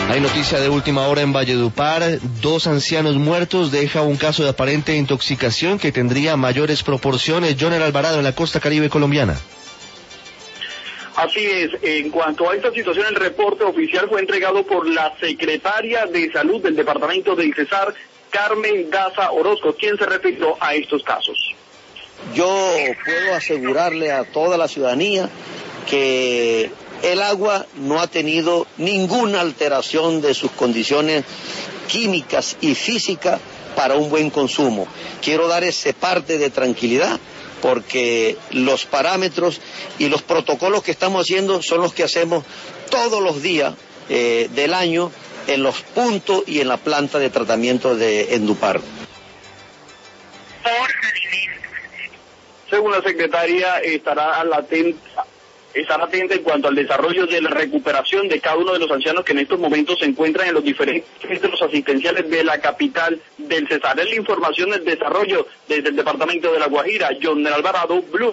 Hay noticia de última hora en Valledupar. 2 ancianos muertos deja un caso de aparente intoxicación que tendría mayores proporciones. Joner Alvarado, en la costa caribe colombiana. Así es, en cuanto a esta situación, el reporte oficial fue entregado por la secretaria de Salud del departamento del Cesar, Carmen Daza Orozco, quien se refirió a estos casos. Yo puedo asegurarle a toda la ciudadanía que el agua no ha tenido ninguna alteración de sus condiciones químicas y físicas para un buen consumo. Quiero dar ese parte de tranquilidad porque los parámetros y los protocolos que estamos haciendo son los que hacemos todos los días del año en los puntos y en la planta de tratamiento de Endupar. Según la secretaria, estará atenta en cuanto al desarrollo de la recuperación de cada uno de los ancianos que en estos momentos se encuentran en los diferentes centros asistenciales de la capital del Cesar. Es la información del desarrollo desde el departamento de La Guajira. Joner Alvarado, Blue.